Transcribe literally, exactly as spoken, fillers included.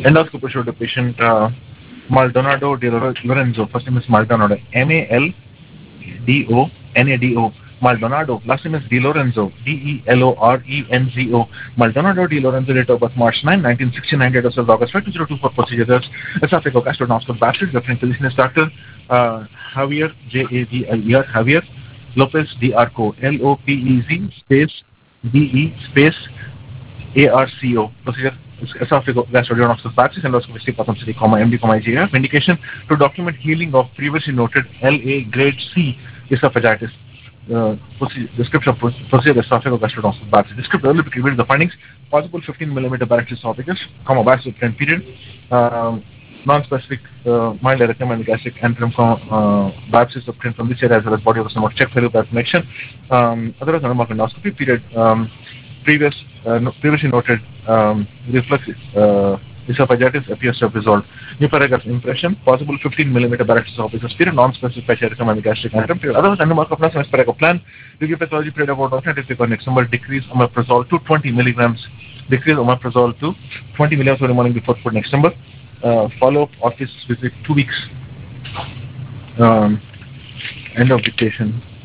Endoscopy showed the patient uh, Maldonado de Lorenzo. First name is Maldonado. M A L D O N A D O. Maldonado. Last name is Di Lorenzo. D E L O R E N Z O. Maldonado Di Lorenzo, date of birth March ninth, nineteen sixty-nine, date of birth August fifth, two thousand two for procedures. Esophageal gastrointestinal bachelor. Referring physician is Doctor uh, Javier, J A V I E R, Javier Lopez D Arco. L O P E Z space D E space A R C O. Procedure esophageal gastrointestinal bachelor. Endoscopy C, pathology, comma, M D, comma, I G F. Indication to document healing of previously noted L A grade C esophagitis. Uh, description of procedure esophageal gastrointestinal bachelor. Description early to the findings. Possible fifteen millimeter barrage esophagus, comma, bachelor ten period. Um, non-specific uh, mild erythema gastric antrum uh, biopsies obtained from this area as well as body of the stomach check failure by connection. Um, otherwise, anormal endoscopy period. Um, previous uh, no, previously noted um, reflux uh, esophagitis appears to have resolved. Pneumothorax impression. Possible fifteen millimeter barrage esophagus period. Non-specific erythema gastric antrum period. Otherwise, anormal plan. Review pathology period about alternative next number decrease omeprazole to twenty milligrams. Decrease omeprazole to twenty milligrams every morning before food. Next number. Uh, follow-up office visit two weeks. Um, end of dictation.